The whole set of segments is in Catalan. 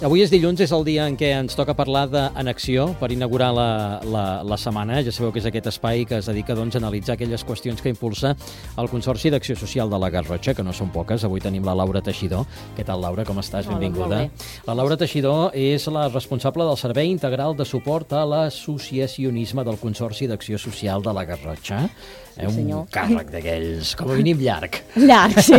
Avui és dilluns, és el dia en què ens toca parlar d'En Acció per inaugurar la setmana. Ja sabeu que és aquest espai que es dedica a analitzar aquelles qüestions que impulsa el Consorci d'Acció Social de la Garrotxa, que no són poques. Avui tenim la Laura Teixidor. Què tal, Laura? Com estàs? Benvinguda. La Laura Teixidor és la responsable del Servei Integral de Suport a l'Associacionisme del Consorci d'Acció Social de la Garrotxa. Un càrrec d'aquells, com a mínim llarg. Llarg, sí.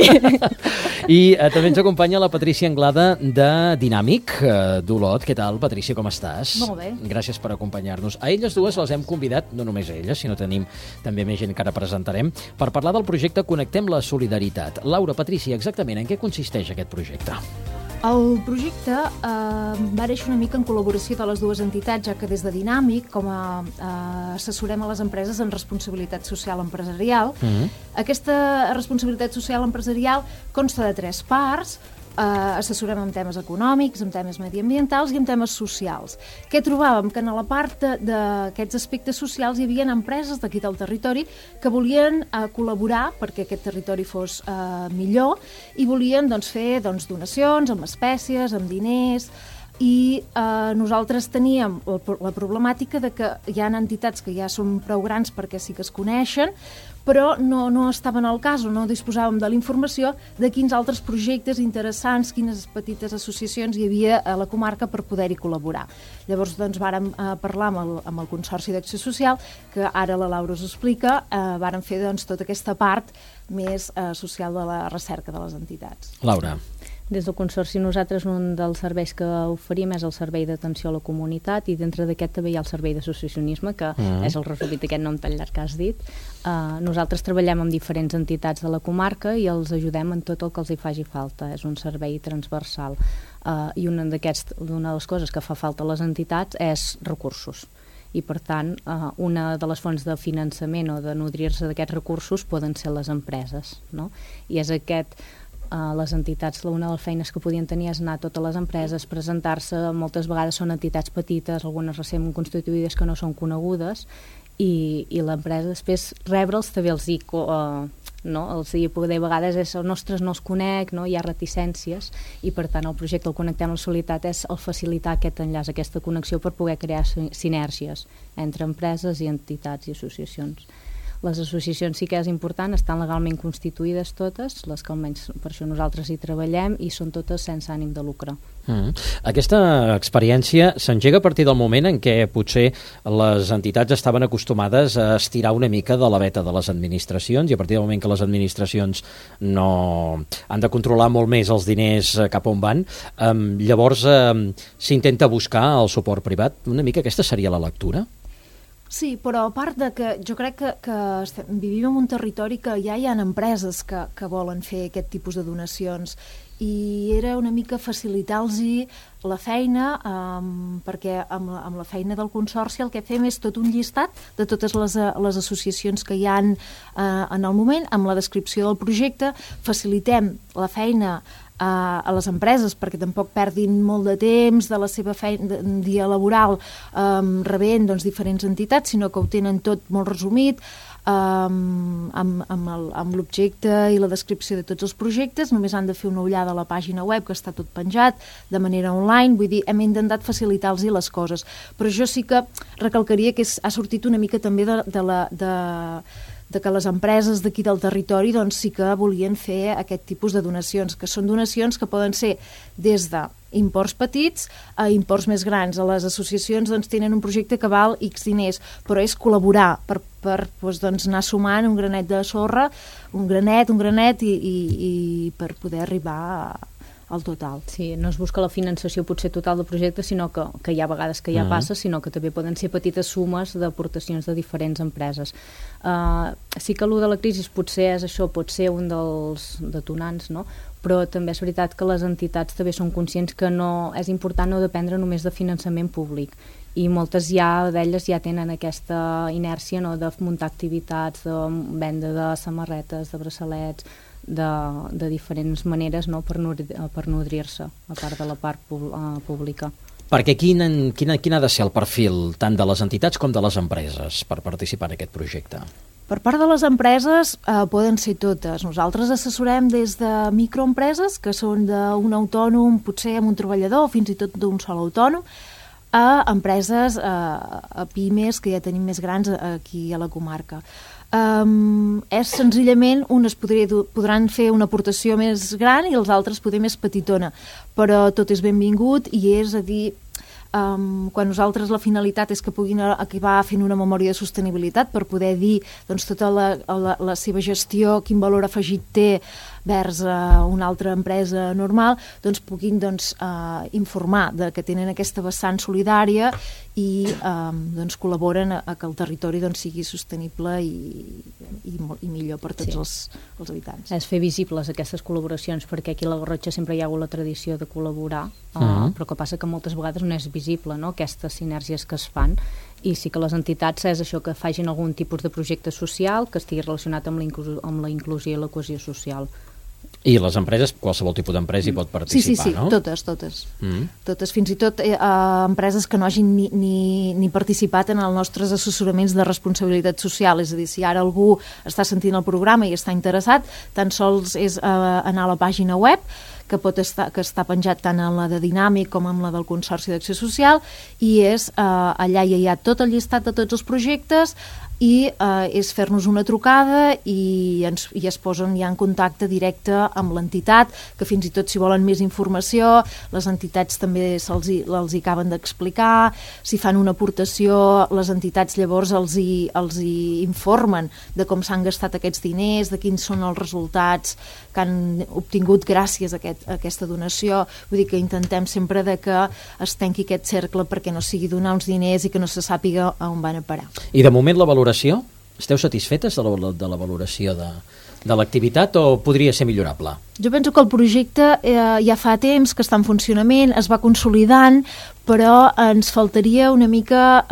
I també ens acompanya la Patrícia Anglada de Dinàmic, d'Olot. Què tal, Patrícia, com estàs? Molt bé. Gràcies per acompanyar-nos. A elles dues les hem convidat, no només a elles, sinó tenim també més gent que ara presentarem, per parlar del projecte Connectem la Solidaritat. Laura, Patrícia, exactament en què consisteix aquest projecte? El projecte va néixer una mica en col·laboració de les dues entitats, ja que des de Dinàmic, com a assessorem a les empreses en responsabilitat social empresarial. Aquesta responsabilitat social empresarial consta de 3 parts. Assessorem en temes econòmics, en temes mediambientals i en temes socials. Què trobàvem? Que en la part d'aquests aspectes socials hi havia empreses d'aquí del territori que volien col·laborar perquè aquest territori fos millor i volien fer donacions amb espècies, amb diners, i nosaltres teníem la problemàtica de que hi ha entitats que ja són prou grans perquè sí que es coneixen, però no estaven al cas o no disposàvem de la informació de quins altres projectes interessants, quines petites associacions hi havia a la comarca per poder-hi col·laborar. Llavors vàrem parlar amb el Consorci d'Acció Social, que ara la Laura us explica, vàrem fer tota aquesta part més social de la recerca de les entitats. Laura. Des del Consorci nosaltres un dels serveis que oferim és el servei d'atenció a la comunitat i dintre d'aquest també hi ha el servei d'associacionisme, que és el resumit d'aquest nom tan llarg que has dit. Nosaltres treballem amb diferents entitats de la comarca i els ajudem en tot el que els hi faci falta. És un servei transversal i una de les coses que fa falta a les entitats és recursos. I per tant, una de les fonts de finançament o de nodrir-se d'aquests recursos poden ser les empreses, no? I és les entitats, una de les feines que podien tenir és anar a totes les empreses, presentar-se, moltes vegades són entitats petites, algunes recentment constituïdes que no són conegudes, i l'empresa després rebre'ls també els dic, poder a vegades és els nostres no els conec, no? Hi ha reticències, i per tant el projecte el Connectem la Solidaritat és el facilitar aquest enllaç, aquesta connexió per poder crear sinergies entre empreses i entitats i associacions. Les associacions sí que és important, estan legalment constituïdes totes, les que almenys per això nosaltres hi treballem, i són totes sense ànim de lucre. Aquesta experiència s'engega a partir del moment en què potser les entitats estaven acostumades a estirar una mica de la veta de les administracions, i a partir del moment que les administracions no han de controlar molt més els diners cap on van, llavors s'intenta buscar el suport privat. Una mica aquesta seria la lectura? Sí, però a part de que jo crec que vivim en un territori que ja hi ha empreses que volen fer aquest tipus de donacions, i era una mica facilitar-los la feina, perquè amb la feina del Consorci el que fem és tot un llistat de totes les associacions que hi ha en el moment, amb la descripció del projecte, facilitem la feina a les empreses perquè tampoc perdin molt de temps de la seva feina, dia laboral, rebent diferents entitats, sinó que ho tenen tot molt resumit, amb l'objecte i la descripció de tots els projectes. Només han de fer una ullada a la pàgina web, que està tot penjat de manera online. Vull dir, hem intentat facilitar-los les coses, però jo sí que recalcaria que ha sortit una mica també de que les empreses d'aquí del territori sí que volien fer aquest tipus de donacions, que són donacions que poden ser des d'imports petits a imports més grans. A les associacions tenen un projecte que val X diners, però és col·laborar per anar sumant un granet de sorra, un granet i per poder arribar al total. Sí, no es busca la finançació potser total del projecte, sinó que hi ha vegades que ja passa, sinó que també poden ser petites sumes d'aportacions de diferents empreses. Sí que allò de la crisi potser és això, pot ser un dels detonants, no? Però també és veritat que les entitats també són conscients que és important no dependre només de finançament públic, i moltes d'elles ja tenen aquesta inèrcia de muntar activitats, de venda de samarretes, de braçalets, de diferents maneres per nodrir-se, a part de la part pública. Perquè quin ha de ser el perfil tant de les entitats com de les empreses per participar en aquest projecte? Per part de les empreses poden ser totes. Nosaltres assessorem des de microempreses, que són d'un autònom, potser amb un treballador, o fins i tot d'un sol autònom, a empreses, a pimes, que ja tenim més grans aquí a la comarca. És senzillament, unes podran fer una aportació més gran i els altres poder més petitona, però tot és benvingut i és a dir, quan nosaltres la finalitat és que puguin acabar fent una memòria de sostenibilitat per poder dir doncs, tota la seva gestió, quin valor afegit té vers una altra empresa normal, doncs puguin informar que tenen aquesta vessant solidària i doncs, col·laboren a que el territori sigui sostenible i millor per tots els habitants. És fer visibles aquestes col·laboracions, perquè aquí a la Garrotxa sempre hi ha hagut la tradició de col·laborar, però que passa que moltes vegades no és visible, no?, aquestes sinergies que es fan, i sí que les entitats és això, que facin algun tipus de projecte social que estigui relacionat amb la inclusió i la cohesió social. I les empreses, qualsevol tipus d'empresa hi pot participar, no? Sí, totes. Totes, fins i tot empreses que no hagin ni participat en els nostres assessoraments de responsabilitat social. És a dir, si ara algú està sentint el programa i està interessat, tan sols és anar a la pàgina web, que està penjat tant en la de Dinàmic com en la del Consorci d'Acció Social, i allà hi ha tot el llistat de tots els projectes, i és fer-nos una trucada i es posen ja en contacte directe amb l'entitat, que fins i tot si volen més informació, les entitats també els hi acaben d'explicar. Si fan una aportació, les entitats llavors els hi informen de com s'han gastat aquests diners, de quins són els resultats que han obtingut gràcies a aquesta donació. Vull dir que intentem sempre que es tanqui aquest cercle perquè no sigui donar uns diners i que no se sàpiga on van a parar. I de moment la valoració, esteu satisfetes de la valoració de l'activitat o podria ser millorable? Jo penso que el projecte ja fa temps que està en funcionament, es va consolidant, però ens faltaria una mica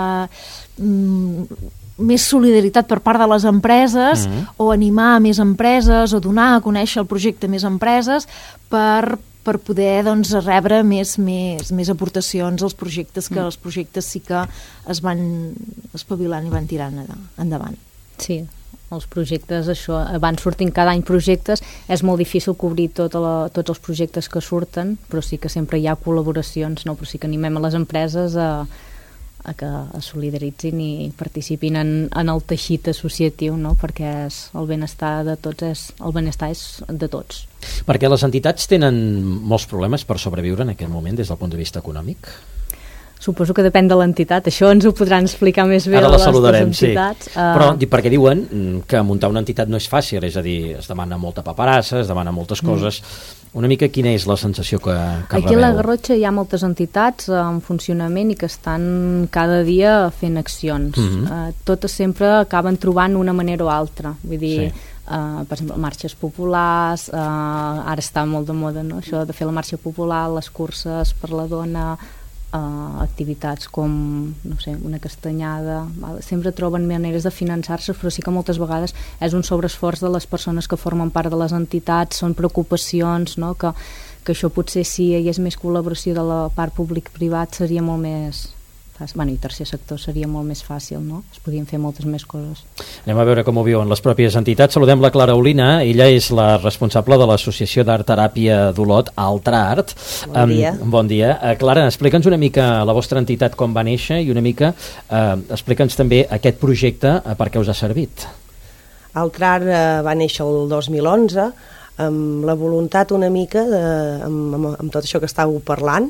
més solidaritat per part de les empreses, o animar a més empreses, o donar a conèixer el projecte a més empreses per poder rebre més aportacions als projectes, que els projectes sí que es van espavilant i van tirant endavant. Sí, els projectes, això, van sortint cada any projectes, és molt difícil cobrir tots els projectes que surten, però sí que sempre hi ha col·laboracions, no? Però sí que animem a les empreses a que es solidaritzin i participin en el teixit associatiu, no? Perquè el benestar de tots és de tots. Perquè les entitats tenen molts problemes per sobreviure en aquest moment des del punt de vista econòmic? Suposo que depèn de l'entitat, això ens ho podran explicar més bé. Ara la saludarem, sí. Però perquè diuen que muntar una entitat no és fàcil, és a dir, es demana molta paperassa, es demana moltes coses. Una mica quina és la sensació que rebeu? Aquí a la Garrotxa hi ha moltes entitats en funcionament i que estan cada dia fent accions. Totes sempre acaben trobant una manera o altra, vull dir... per exemple, marxes populars, ara està molt de moda, no? Això de fer la marxa popular, les curses per la dona, activitats com, no sé, una castanyada, sempre troben maneres de finançar-se, però sí que moltes vegades és un sobreesforç de les persones que formen part de les entitats, són preocupacions, no? Que això potser si hi hagués més col·laboració de la part públic-privat seria molt més fàcil. Bueno, i tercer sector seria molt més fàcil, no? Es podien fer moltes més coses. Anem a veure com ho viuen les pròpies entitats. Saludem la Clara Olina, ella és la responsable de l'Associació d'Art Teràpia d'Olot, Altrart. Bon dia. Bon dia. Clara, explica'ns una mica la vostra entitat com va néixer i una mica explica'ns també aquest projecte per què us ha servit. Altrart va néixer el 2011 amb la voluntat una mica, amb tot això que estàveu parlant,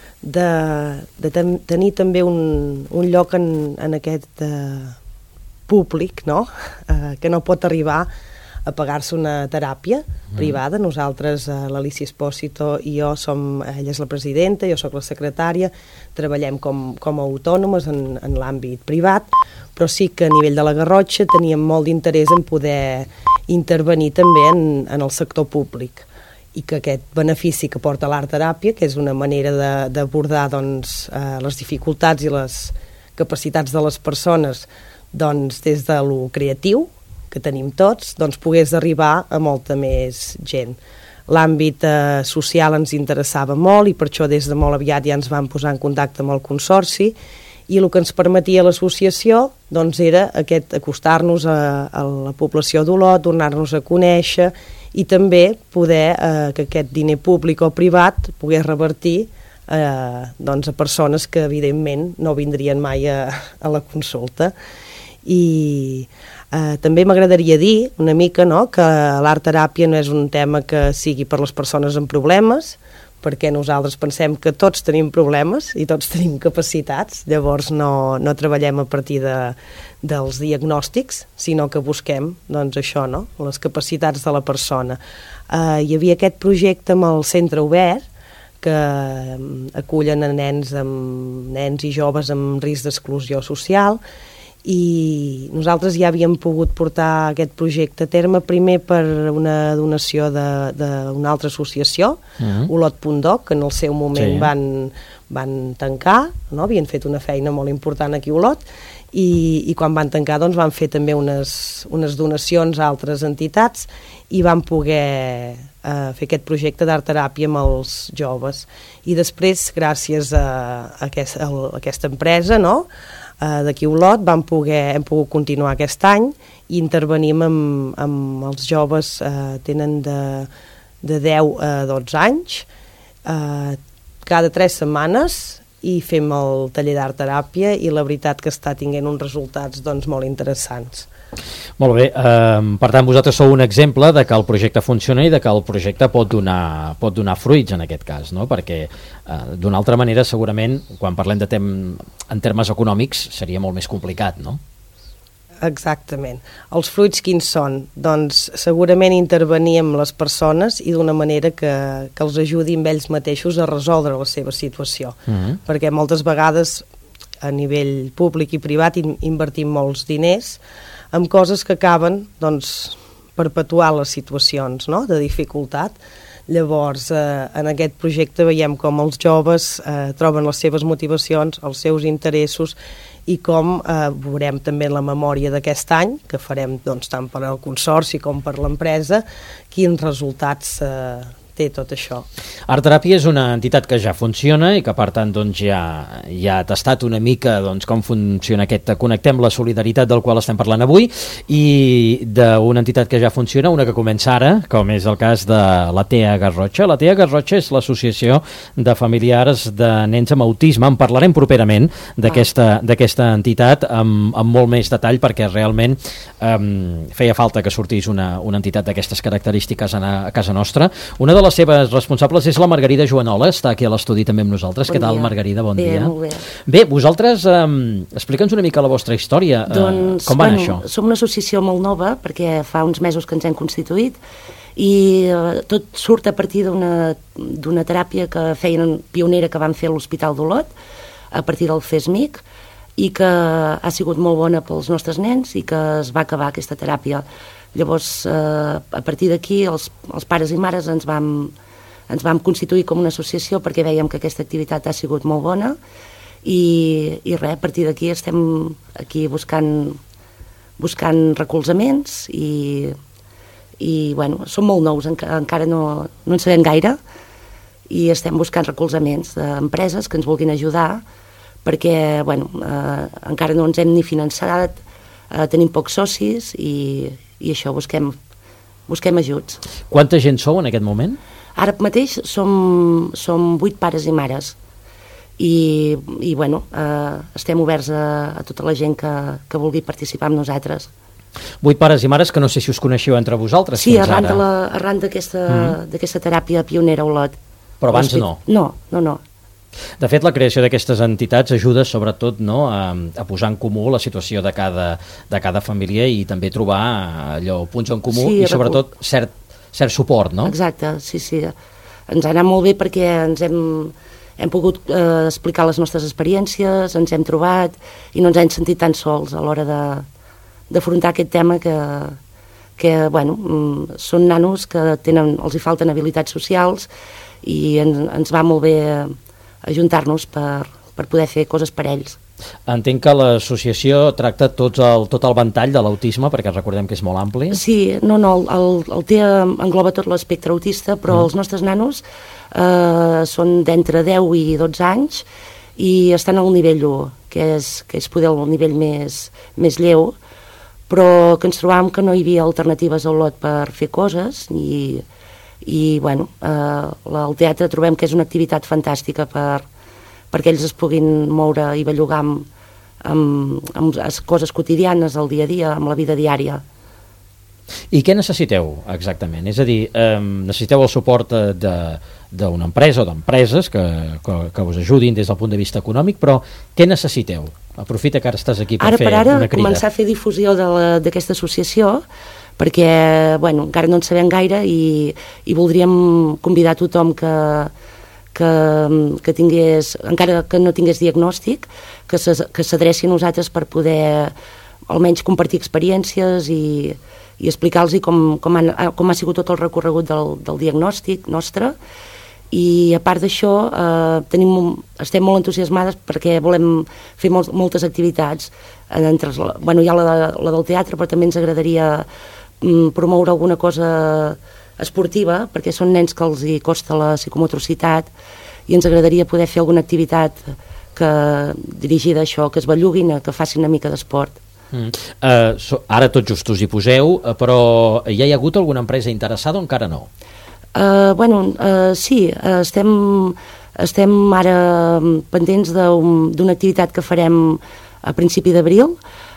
de tenir també un lloc en aquest públic, no? Que no pot arribar a pagar-se una teràpia privada. Nosaltres, l'Alicia Espósito i jo ella és la presidenta, jo sóc la secretària, treballem com a autònomes en l'àmbit privat, però sí que a nivell de la Garrotxa teníem molt d'interès en poder intervenir també en el sector públic, i que aquest benefici que porta l'art teràpia, que és una manera d'abordar les dificultats i les capacitats de les persones des de lo creatiu que tenim tots, pogués arribar a molta més gent. L'àmbit social ens interessava molt i per això des de molt aviat ja ens vam posar en contacte amb el Consorci I el que ens permetia l'associació doncs, era acostar-nos a la població d'Olot, donar-nos a conèixer i també poder que aquest diner públic o privat pogués revertir doncs, a persones que evidentment no vindrien mai a la consulta. I també m'agradaria dir una mica, no, que l'art-teràpia no és un tema que sigui per les persones amb problemes, perquè nosaltres pensem que tots tenim problemes i tots tenim capacitats, llavors no treballem a partir dels diagnòstics, sinó que busquem doncs, això, no? Les capacitats de la persona. Hi havia aquest projecte amb el Centre Obert, que acullen a nens i joves amb risc d'exclusió social, i nosaltres ja havíem pogut portar aquest projecte a terme primer per una donació d'una altra associació, Olot.doc, que en el seu moment van tancar, no? Havien fet una feina molt important aquí a Olot, i quan van tancar doncs, van fer també unes donacions a altres entitats i van poder fer aquest projecte d'art-teràpia amb els joves. I després, gràcies a aquesta empresa, no?, d'aquí a Olot, hem pogut continuar aquest any i intervenim amb els joves, tenen de 10 a 12 anys, cada 3 setmanes, i fem el taller d'art-teràpia i la veritat que està tinguent uns resultats doncs, molt interessants. Molt bé, per tant vosaltres sou un exemple de que el projecte funciona i de que el projecte pot donar fruits en aquest cas, no? Perquè d'una altra manera segurament quan parlem en termes econòmics seria molt més complicat, no? Exactament. Els fruits quins són? Doncs segurament intervenir amb les persones i d'una manera que els ajudi amb ells mateixos a resoldre la seva situació, perquè moltes vegades a nivell públic i privat invertim molts diners amb coses que acaben doncs, perpetuant les situacions, no?, de dificultat. Llavors, en aquest projecte veiem com els joves troben les seves motivacions, els seus interessos i com veurem també en la memòria d'aquest any, que farem doncs, tant per al consorci com per l'empresa, quins resultats té tot això. Art-teràpia és una entitat que ja funciona i que per tant doncs, ja ha tastat una mica doncs, com funciona aquest Connectem la Solidaritat del qual estem parlant avui, i d'una entitat que ja funciona, una que comença ara, com és el cas de la TEA Garrotxa. La TEA Garrotxa és l'associació de familiars de nens amb autisme. En parlarem properament d'aquesta entitat amb molt més detall, perquè realment feia falta que sortís una entitat d'aquestes característiques a casa nostra. Una de les seves responsables és la Margarida Joanola, està aquí a l'estudi també amb nosaltres. Què tal, Margarida? Bon dia. Molt bé. Bé, vosaltres explica'ns una mica la vostra història. Doncs, com va anar això? Som una associació molt nova, perquè fa uns mesos que ens hem constituït, i tot surt a partir d'una teràpia que feien pionera que van fer a l'Hospital d'Olot, a partir del CESMIC, i que ha sigut molt bona pels nostres nens i que es va acabar aquesta teràpia. Llavors, a partir d'aquí, els pares i mares ens vam constituir com una associació perquè veiem que aquesta activitat ha sigut molt bona i res, a partir d'aquí estem aquí buscant recolzaments i bueno, som molt nous, encara no en sabem gaire i estem buscant recolzaments d'empreses que ens vulguin ajudar perquè, bueno, encara no ens hem ni finançat, tenim pocs socis i això, busquem ajuts. Quanta gent sou en aquest moment? Ara mateix som 8 pares i mares i bueno, estem oberts a tota la gent que vulgui participar amb nosaltres. 8 pares i mares que no sé si us coneixeu entre vosaltres. Sí, arran d'aquesta teràpia pionera a Olot. Però abans no? No. De fet, la creació d'aquestes entitats ajuda sobretot, no, a posar en comú la situació de cada família i també trobar punts en comú i sobretot cert suport, no? Exacte, sí. Ens ha anat molt bé perquè ens hem pogut explicar les nostres experiències, ens hem trobat i no ens hem sentit tan sols a l'hora d'afrontar aquest tema que bueno, són nanos que els hi falten habilitats socials i ens va molt bé ajuntar-nos per poder fer coses per ells. Entenc que l'associació tracta tot el ventall de l'autisme, perquè recordem que és molt ampli. Sí, el TEA engloba tot l'espectre autista, però els nostres nanos són d'entre 10 i 12 anys i estan al nivell 1, que és poder el nivell més lleu, però que ens trobàvem que no hi havia alternatives a Olot per fer coses i bueno, el teatre trobem que és una activitat fantàstica perquè ells es puguin moure i bellugar amb les coses quotidianes, el dia a dia, amb la vida diària. I què necessiteu exactament? És a dir, necessiteu el suport d'una empresa o d'empreses que us ajudin des del punt de vista econòmic, però què necessiteu? Aprofita que ara estàs aquí per fer una crida. Ara començar a fer difusió d'aquesta associació, perquè bueno, encara no en sabem gaire i voldríem convidar tothom que tingués, encara que no tingués diagnòstic, que s'adreci a nosaltres per poder almenys compartir experiències i explicar-los com ha sigut tot el recorregut del diagnòstic nostre. I a part d'això estem molt entusiasmades perquè volem fer moltes activitats. Hi ha la del teatre, però també ens agradaria promoure alguna cosa esportiva, perquè són nens que els hi costa la psicomotricitat i ens agradaria poder fer alguna activitat dirigida a això, que es belluguin, que facin una mica d'esport. Ara tot just us hi poseu, però ja hi ha hagut alguna empresa interessada o encara no? Sí, estem ara pendents d'una activitat que farem a principi d'abril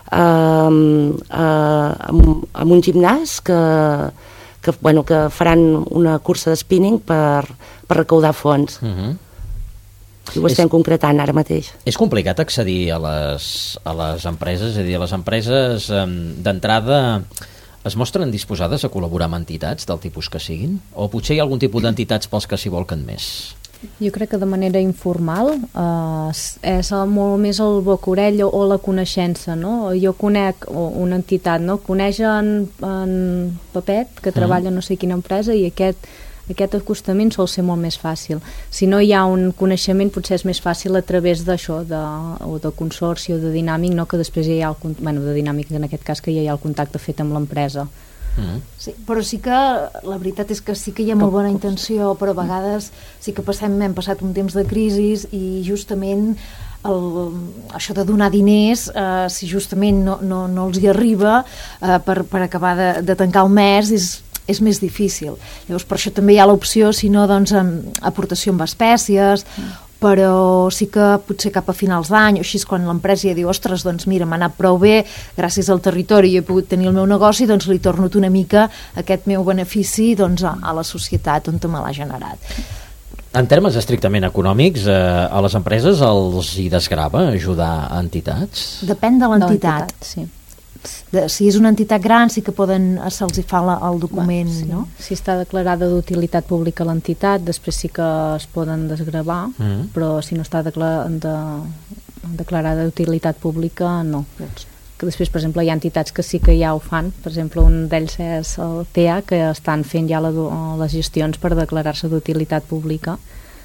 amb un gimnàs que faran una cursa de spinning per recaudar fons. I ho estem concretant ara mateix. És complicat accedir a les empreses? És a dir, les empreses d'entrada es mostren disposades a col·laborar amb entitats del tipus que siguin? O potser hi ha algun tipus d'entitats pels que s'hi volquen més? Jo crec que de manera informal és molt més el boca-orell o la coneixença, no? Jo conec una entitat, no? Coneix en Pepet, que treballa no sé quina empresa, i aquest acostament sol ser molt més fàcil. Si no hi ha un coneixement, potser és més fàcil a través d'això, o de consorci o de dinàmic, no? Que després hi ha de dinàmic en aquest cas, que ja hi ha el contacte fet amb l'empresa. Sí, però sí que la veritat és que sí que hi ha molt bona intenció, però a vegades sí que hem passat un temps de crisi i justament això de donar diners, si justament no els hi arriba per acabar de tancar el mes, és més difícil. Llavors, per això també hi ha l'opció, si no, doncs, aportació amb espècies, però sí que potser cap a finals d'any, o així quan l'empresa ja diu, ostres, doncs mira, m'ha anat prou bé, gràcies al territori he pogut tenir el meu negoci, doncs li torno una mica aquest meu benefici a la societat on me l'ha generat. En termes estrictament econòmics, a les empreses els hi desgrava ajudar a entitats? Depèn de l'entitat. Sí. Si és una entitat gran sí que se'ls fa el document, sí. No? Si està declarada d'utilitat pública l'entitat, després sí que es poden desgravar, però si no està declarada d'utilitat pública, no. Que després, per exemple, hi ha entitats que sí que ja ho fan. Per exemple, un d'ells és el TEA, que estan fent ja les gestions per declarar-se d'utilitat pública.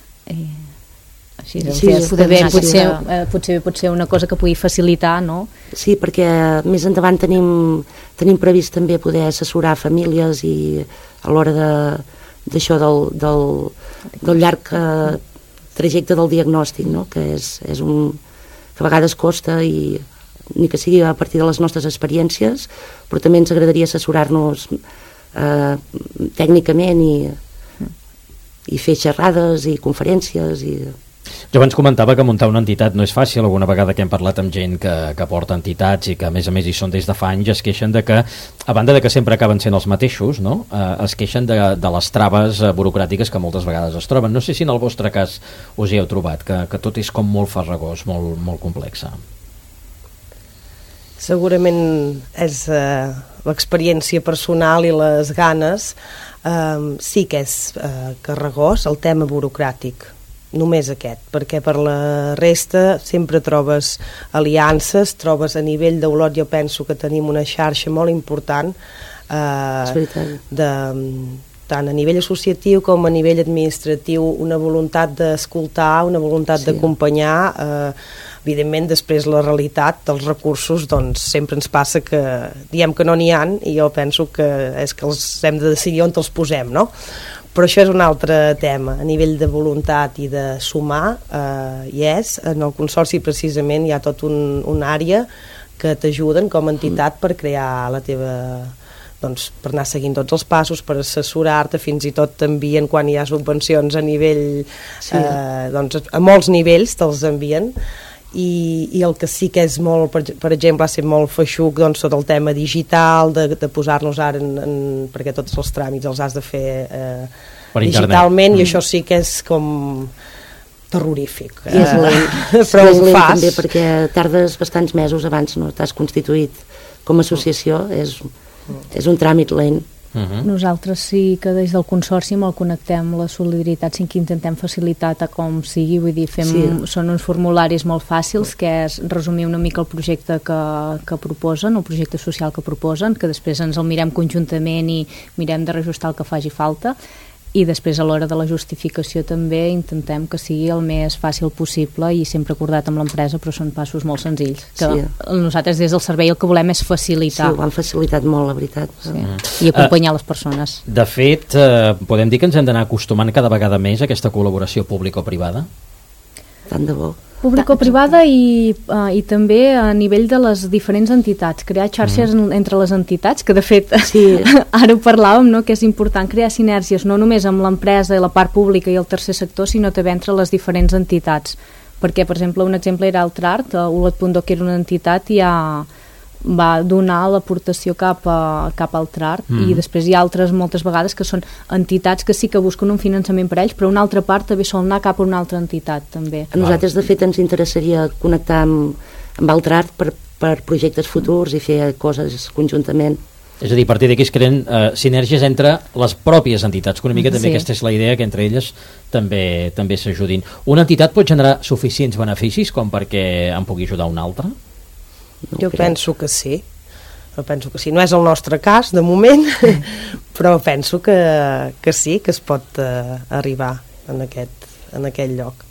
Així, potser pot ser una cosa que pugui facilitar, no? Sí, perquè més endavant tenim previst també poder assessorar famílies i a l'hora d'això del llarg trajecte del diagnòstic, no? Que és que a vegades costa i ni que sigui a partir de les nostres experiències, però també ens agradaria assessorar-nos tècnicament i fer xerrades i conferències i... Jo abans comentava que muntar una entitat no és fàcil. Alguna vegada que hem parlat amb gent que porta entitats i que a més hi són des de fa anys, es queixen de que, a banda de que sempre acaben sent els mateixos, no? Es queixen de les traves burocràtiques que moltes vegades es troben. No sé si en el vostre cas us hi heu trobat, que tot és com molt farragós, molt complex. Segurament és l'experiència personal i les ganes. Sí que és carregós el tema burocràtic, només aquest, perquè per la resta sempre trobes aliances, trobes a nivell d'Olot, jo penso que tenim una xarxa molt important tant a nivell associatiu com a nivell administratiu, una voluntat d'escoltar, una voluntat d'acompanyar. Evidentment, després la realitat dels recursos, doncs sempre ens passa que diem que no n'hi ha, i jo penso que és que els hem de decidir on els posem, no? Però això és un altre tema. A nivell de voluntat i de sumar, en el Consorci precisament hi ha tot una àrea que t'ajuden com a entitat per crear la teva... doncs, per anar seguint tots els passos, per assessorar-te, fins i tot t'envien quan hi ha subvencions a nivell, doncs a molts nivells te'ls envien, i el que sí que és molt, per exemple, ha estat molt feixuc, doncs tot el tema digital, de posar-nos ara perquè tots els tràmits els has de fer digitalment, i això sí que és com terrorífic. I és lent, però és ho lent fas. també, perquè tardes bastants mesos abans no t'has constituït com a associació, és un tràmit lent. Nosaltres sí que des del Consorci el connectem la solidaritat, sí que intentem facilitar com sigui, vull dir, són uns formularis molt fàcils, que és resumir una mica el projecte que proposen, el projecte social que proposen, que després ens el mirem conjuntament i mirem de reajustar el que faci falta, i després a l'hora de la justificació també intentem que sigui el més fàcil possible i sempre acordat amb l'empresa, però són passos molt senzills que nosaltres des del servei el que volem és facilitar. Sí, ho han facilitat molt, la veritat. I acompanyar les persones. De fet, podem dir que ens hem d'anar acostumant cada vegada més a aquesta col·laboració pública-privada? Tant de bo. Público-privada i també a nivell de les diferents entitats, crear xarxes entre les entitats, que de fet ara ho parlàvem, no? Que és important crear sinergies no només amb l'empresa i la part pública i el tercer sector, sinó també entre les diferents entitats, perquè per exemple un exemple era Altrart, Olot.do, que era una entitat, i va donar l'aportació cap al Trart, i després hi ha altres moltes vegades que són entitats que sí que busquen un finançament per ells, però una altra part també sol anar cap a una altra entitat també. A nosaltres de fet ens interessaria connectar amb el Trart per projectes futurs i fer coses conjuntament. És a dir, a partir d'aquí es creen sinergies entre les pròpies entitats, que una mica també aquesta és la idea, que entre elles també s'ajudin. Una entitat pot generar suficients beneficis com perquè en pugui ajudar una altra? Jo penso que sí. No és el nostre cas, de moment, però penso que sí, que es pot arribar en aquest lloc.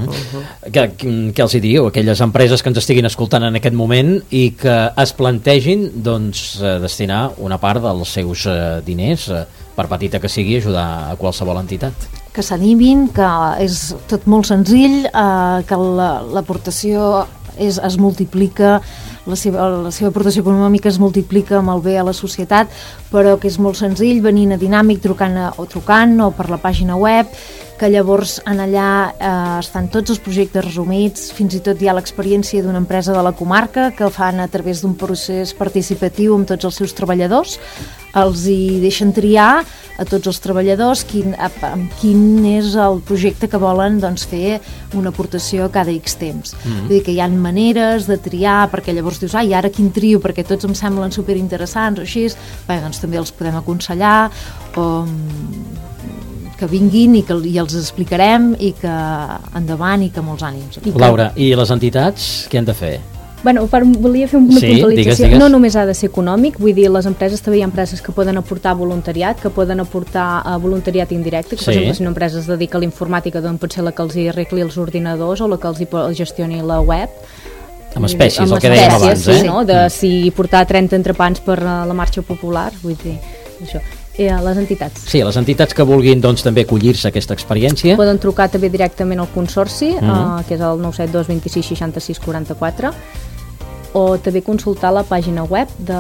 Què els hi diu a aquelles empreses que ens estiguin escoltant en aquest moment i que es plantegin destinar una part dels seus diners, per petita que sigui, a ajudar a qualsevol entitat? Que s'animin, que és tot molt senzill, que l'aportació es multiplica, la seva aportació econòmica es multiplica amb el bé a la societat, però que és molt senzill, venint a Dinàmic, trucant o per la pàgina web, que llavors en allà estan tots els projectes resumits, fins i tot hi ha l'experiència d'una empresa de la comarca que fan a través d'un procés participatiu amb tots els seus treballadors, els hi deixen triar a tots els treballadors quin és el projecte que volen fer una aportació cada X temps. Vull dir que hi ha maneres de triar, perquè llavors dius, i ara quin trio, perquè tots em semblen superinteressants o així, doncs també els podem aconsellar, o que vinguin i els explicarem, i que endavant i que molts ànims. Laura, i les entitats què han de fer? Volia fer una puntualització. Digues. No només ha de ser econòmic, vull dir, les empreses també hi ha empreses que poden aportar voluntariat, que poden aportar voluntariat indirecte, que per exemple si una empresa es dedica a la informàtica, doncs pot ser la que els hi arregli els ordinadors o la que els hi gestioni la web. Amb espècies, el que dèiem abans, no? Si portar 30 entrepans per la marxa popular, vull dir, això. Les entitats. Sí, les entitats que vulguin també acollir-se a aquesta experiència. Poden trucar també directament al Consorci, que és el 972 26 66 44, o també consultar la pàgina web de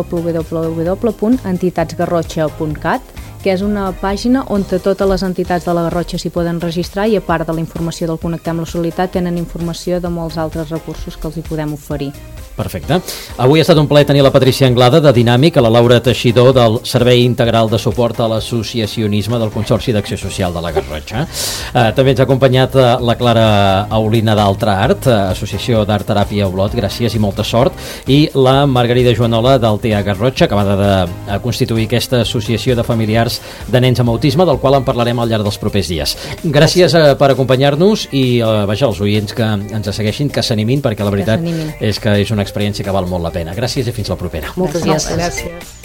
www.entitatsgarrotxa.cat, que és una pàgina on totes les entitats de la Garrotxa s'hi poden registrar, i a part de la informació del Connectem la Solidaritat tenen informació de molts altres recursos que els hi podem oferir. Perfecte. Avui ha estat un plaer tenir la Patrícia Anglada de Dinàmic, a la Laura Teixidor del Servei Integral de Suport a l'Associacionisme del Consorci d'Acció Social de la Garrotxa. També ens ha acompanyat la Clara Aulina d'Altrart, Associació d'Art Teràpia Olot, gràcies i molta sort, i la Margarida Joanola del TEA Garrotxa, acabada de constituir aquesta associació de familiars de nens amb autisme, del qual en parlarem al llarg dels propers dies. Gràcies per acompanyar-nos i els oients que ens segueixin, que s'animin, perquè la veritat és que és una experiència que val molt la pena. Gràcies i fins la propera. Moltes gràcies. Gràcies.